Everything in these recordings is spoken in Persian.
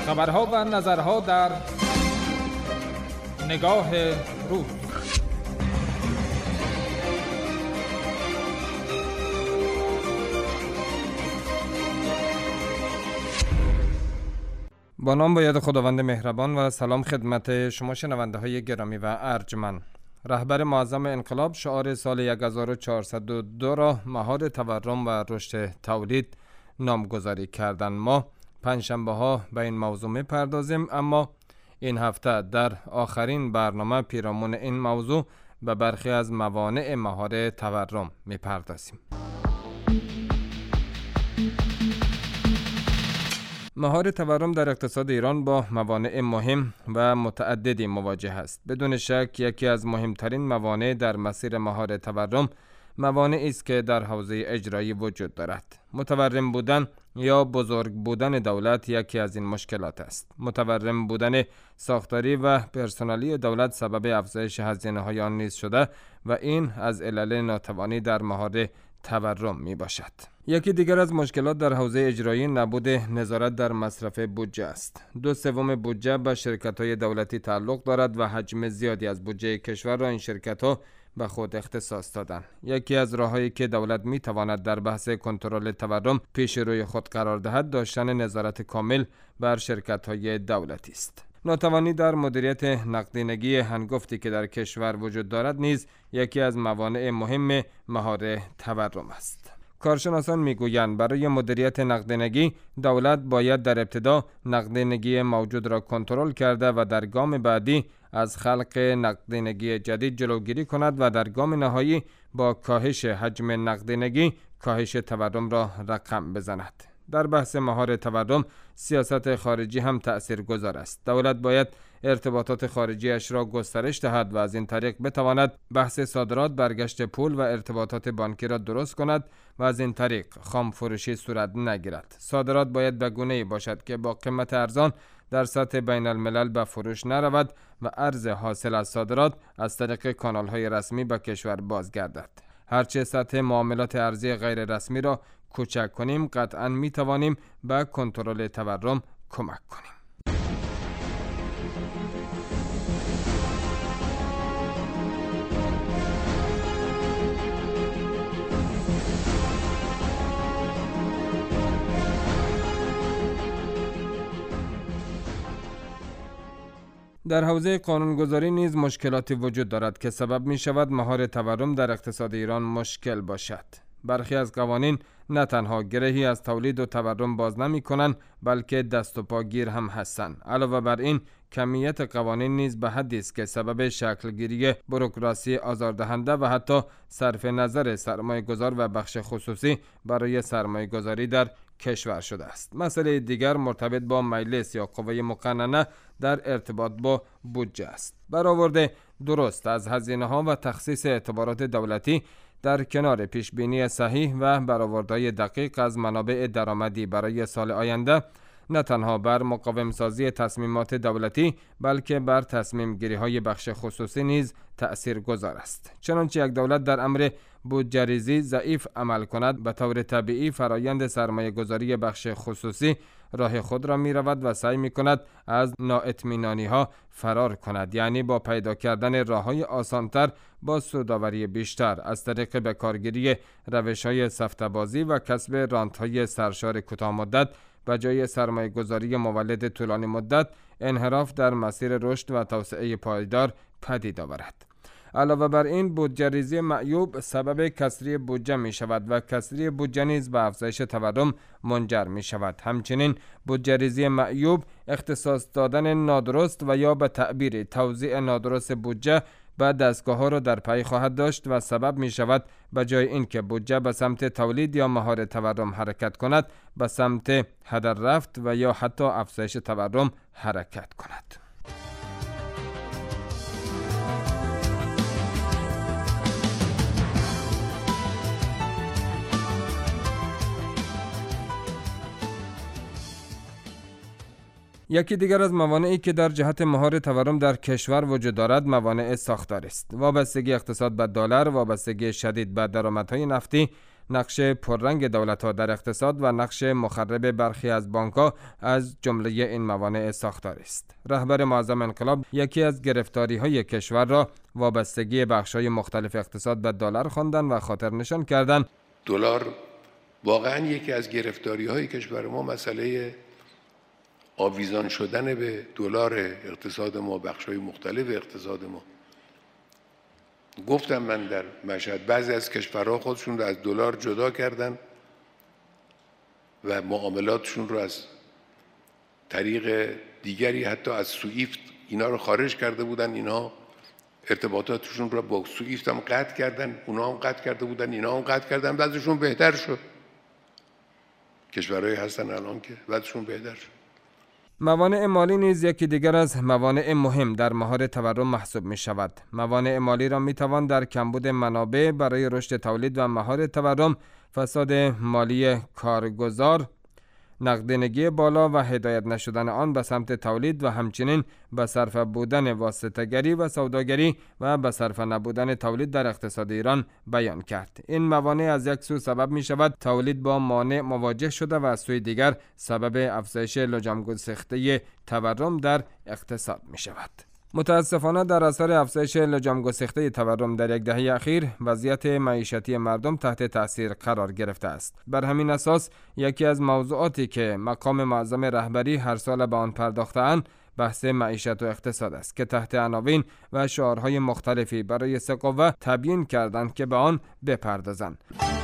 خبرها و نظرها در نگاه روز. با نام و یاد خداوند مهربان و سلام خدمت شما شنونده های گرامی و ارجمند. رهبر معظم انقلاب شعار سال 1402 را مهار تورم و رشد تولید نامگذاری کردند. ما پنجشنبه ها به این موضوع می‌پردازیم، اما این هفته در آخرین برنامه پیرامون این موضوع به برخی از موانع مهار تورم می‌پردازیم. مهار تورم در اقتصاد ایران با موانع مهم و متعددی مواجه است. بدون شک یکی از مهمترین موانع در مسیر مهار تورم موانعی است که در حوزه اجرایی وجود دارد. متورم بودن یا بزرگ بودن دولت یکی از این مشکلات است. متورم بودن ساختاری و پرسنلی دولت سبب افزایش هزینه‌های آن نیز شده و این از علل ناتوانی در مهار تورم می باشد. یکی دیگر از مشکلات در حوزه اجرایی نبود نظارت در مصرف بودجه است. 2/3 بودجه به شرکت‌های دولتی تعلق دارد و حجم زیادی از بودجه کشور را این شرکت‌ها به خود اختصاص دادند. یکی از راه‌هایی که دولت می‌تواند در بحث کنترل تورم پیش روی خود قرار دهد داشتن نظارت کامل بر شرکت‌های دولتی است. ناتوانی در مدیریت نقدینگی هنگفتی که در کشور وجود دارد نیز یکی از موانع مهم مهار تورم است. کارشناسان میگویند برای مدیریت نقدینگی دولت باید در ابتدا نقدینگی موجود را کنترل کرده و در گام بعدی از خلق نقدینگی جدید جلوگیری کند و در گام نهایی با کاهش حجم نقدینگی کاهش تورم را رقم بزند. در بحث مهار تورم سیاست خارجی هم تأثیرگذار است. دولت باید ارتباطات خارجیش را گسترش دهد و از این طریق بتواند بحث صادرات، برگشت پول و ارتباطات بانکی را درست کند و از این طریق خام فروشی صورت نگیرد. صادرات باید به گونه‌ای باشد که با قیمت ارزان در سطح بین الملل به فروش نرود و ارز حاصل از صادرات از طریق کانال‌های رسمی به کشور بازگردد. هرچه سطح معاملات ارزی غیر رسمی را کوچک کنیم، قطعاً می توانیم به کنترل تورم کمک کنیم. در حوزه قانونگذاری نیز مشکلاتی وجود دارد که سبب می شود مهار تورم در اقتصاد ایران مشکل باشد. برخی از قوانین نه تنها گرهی از تولید و تورم باز نمی کنند بلکه دست و پا گیر هم هستند. علاوه بر این کمیت قوانین نیز به حدی است که سبب شکلگیری بوروکراسی آزاردهنده و حتی صرف نظر سرمایه‌گذار و بخش خصوصی برای سرمایه‌گذاری در کشور شده است. مسئله دیگر مرتبط با مجلس یا قوه مقننه در ارتباط با بودجه است. برآورد درست از هزینه‌ها و تخصیص اعتبارات دولتی در کنار پیشبینی صحیح و برآوردهای دقیق از منابع درآمدی برای سال آینده نه تنها بر مقاوم سازی تصمیمات دولتی بلکه بر تصمیم گیری های بخش خصوصی نیز تأثیر گذار است. چنانچه یک دولت در امر بودجه ریزی ضعیف عمل کند، به طور طبیعی فرایند سرمایه گذاری بخش خصوصی راه خود را می رود و سعی می کند از نااطمینانی ها فرار کند، یعنی با پیدا کردن راه های آسانتر با سودآوری بیشتر از طریق به کارگیری روش های سفته‌بازی و کسب رانت های سرشار کوتاه مدت به جای سرمایه گذاری مولد طولانی مدت انحراف در مسیر رشد و توسعه پایدار پدید آورد. علاوه بر این بودجه ریزی معیوب سبب کسری بودجه می شود و کسری بودجه نیز به افزایش تورم منجر می شود. همچنین بودجه ریزی معیوب اختصاص دادن نادرست و یا به تعبیر توزیع نادرست بودجه به دستگاه‌ها را در پی خواهد داشت و سبب می شود به جای اینکه بودجه به سمت تولید یا مهار تورم حرکت کند به سمت هدر رفت و یا حتی افزایش تورم حرکت کند. یکی دیگر از موانعی که در جهت مهار تورم در کشور وجود دارد موانع ساختاری است. وابستگی اقتصاد به دلار، وابستگی شدید به درآمدهای نفتی، نقش پررنگ دولت‌ها در اقتصاد و نقش مخرب برخی از بانک‌ها از جمله این موانع ساختاری است. رهبر معظم انقلاب یکی از گرفتاری‌های کشور را وابستگی بخش‌های مختلف اقتصاد به دلار خواندند و خاطر نشان کردند دلار واقعا یکی از گرفتاری‌های کشور ما مسئله آویزان شدن به دلار اقتصاد ما، بخش‌های مختلف اقتصاد ما. گفتم من در مشهد بعضی از کشورها خودشون رو از دلار جدا کردن و معاملاتشون رو از طریق دیگری حتی از سوئیفت اینا رو خارج کرده بودن. اینا ارتباطاتشون رو با سوئیفت هم قطع کردن، اونا هم قطع کرده بودن، اینا هم قطع کردن. وضعشون بهتر شد. کشورهایی هستن الان که وضعشون بهتر شد. موانع مالی نیز یکی دیگر از موانع مهم در مهار تورم محسوب می شود. موانع مالی را می توان در کمبود منابع برای رشد تولید و مهار تورم، فساد مالی کارگزار، نقدینگی بالا و هدایت نشدن آن به سمت تولید و همچنین به صرف بودن واسطه‌گری و سوداگری و به صرف نبودن تولید در اقتصاد ایران بیان کرد. این موانع از یک سو سبب می شود تولید با مانع مواجه شده و از سوی دیگر سبب افزایش لجام‌گسیخته تورم در اقتصاد می شود. متاسفانه در اثر افزایش لجام‌گسیخته تورم در یک دهه اخیر وضعیت معیشتی مردم تحت تاثیر قرار گرفته است. بر همین اساس یکی از موضوعاتی که مقام معظم رهبری هر سال به آن پرداخته‌اند بحث معیشت و اقتصاد است که تحت عناوین و شعارهای مختلفی برای سه قوه تبیین کردند که به آن بپردازند.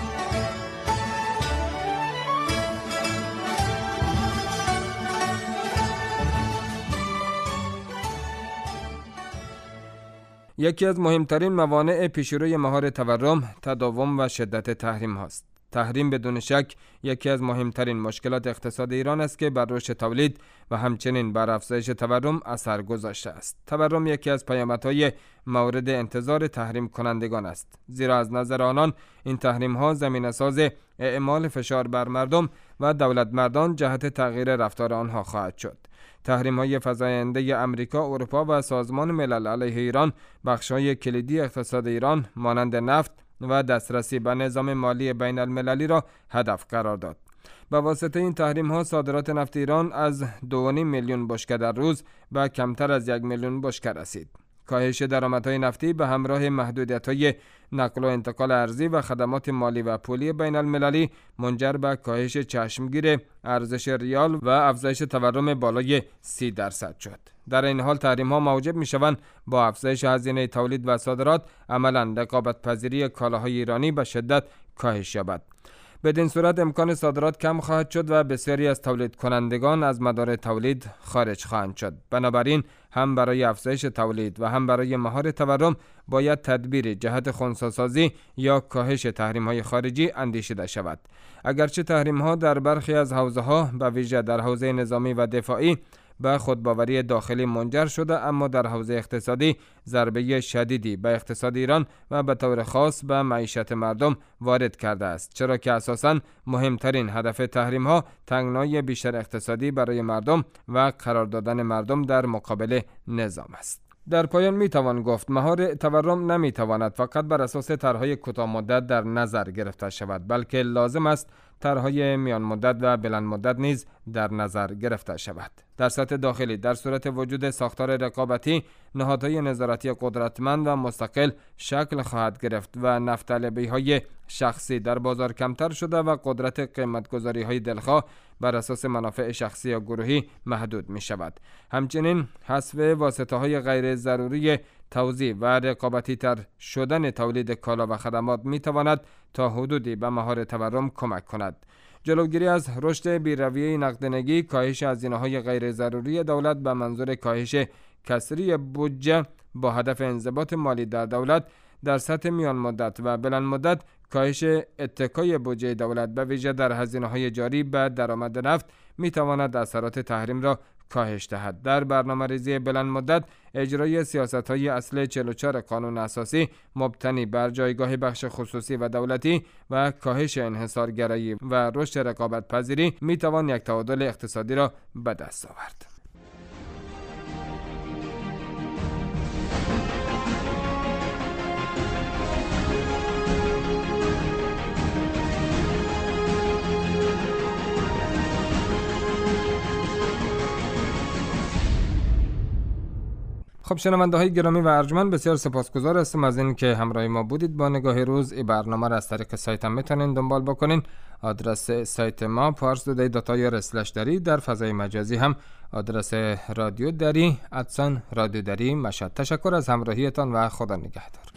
یکی از مهمترین موانع پیشروی مهار تورم تداوم و شدت تحریم هاست. تحریم بدون شک یکی از مهمترین مشکلات اقتصاد ایران است که بر رشد تولید و همچنین بر افزایش تورم اثر گذاشته است. تورم یکی از پیامدهای مورد انتظار تحریم کنندگان است، زیرا از نظر آنان این تحریم ها زمینه‌ساز اعمال فشار بر مردم و دولت مردان جهت تغییر رفتار آنها خواهد شد. تحریم های فزاینده امریکا، اروپا و سازمان ملل علیه ایران بخش‌های کلیدی اقتصاد ایران مانند نفت و دسترسی به نظام مالی بین المللی را هدف قرار داد. با واسطه این تحریم ها صادرات نفت ایران از 2.5 میلیون بشکه در روز به کمتر از 1 میلیون بشکه رسید. کاهش درآمدهای نفتی به همراه محدودیت‌های نقل و انتقال ارزی و خدمات مالی و پولی بین المللی منجر به کاهش چشمگیر ارزش ریال و افزایش تورم بالای 30% شد. در این حال تحریم‌ها موجب می‌شوند با افزایش هزینه تولید و صادرات عملاً رقابت‌پذیری کالاهای ایرانی به شدت کاهش یابد. بدین صورت امکان صادرات کم خواهد شد و بسیاری از تولید کنندگان از مدار تولید خارج خواهند شد. بنابراین هم برای افزایش تولید و هم برای مهار تورم باید تدبیری جهت خنثی‌سازی یا کاهش تحریم‌های خارجی اندیشیده شود. اگرچه تحریم‌ها در برخی از حوزه‌ها به ویژه در حوزه نظامی و دفاعی به خودباوری داخلی منجر شده، اما در حوزه اقتصادی ضربه شدیدی به اقتصاد ایران و به طور خاص به معیشت مردم وارد کرده است، چرا که اساساً مهمترین هدف تحریم ها تنگنایی بیشتر اقتصادی برای مردم و قرار دادن مردم در مقابل نظام است. در پایان می توان گفت مهار تورم نمی تواند فقط بر اساس طرح‌های کوتاه مدت در نظر گرفته شود، بلکه لازم است طرح‌های میان مدت و بلند مدت نیز در نظر گرفته شود. در سطح داخلی در صورت وجود ساختار رقابتی، نهادهای نظارتی قدرتمند و مستقل شکل خواهد گرفت و نفت‌طلبی‌های شخصی در بازار کمتر شده و قدرت قیمت‌گذاری‌های دلخواه بر اساس منافع شخصی یا گروهی محدود می شود. همچنین حذف واسطه‌های غیر ضروری توزیع و رقابتی تر شدن تولید کالا و خدمات می تواند تا حدودی به مهار تورم کمک کند. جلوگیری از رشد بی‌رویه نقدینگی، کاهش هزینه‌های غیر ضروری دولت به منظور کاهش کسری بودجه با هدف انضباط مالی در دولت در سطح میان مدت و بلند مدت، کاهش اتکای بودجه دولت به ویژه در هزینه‌های جاری به درآمد نفت می تواند اثرات تحریم را کاهش دهد. در برنامه‌ریزی بلند مدت، اجرای سیاست‌های اصل 44 قانون اساسی مبتنی بر جایگاه بخش خصوصی و دولتی و کاهش انحصارگرایی و رشد رقابت پذیری می توان یک تعادل اقتصادی را به دست آورد. خب شنونده های گرامی و ارجمند، بسیار سپاسگزار هستم از این که همراه ما بودید با نگاه روز. این برنامه را از طریق سایت هم میتونین دنبال بکنین. آدرس سایت ما parstoday.ir/dari، در فضای مجازی هم آدرس رادیو دری @رادیو دری مشهد. تشکر از همراهیتان و خدا نگهدار.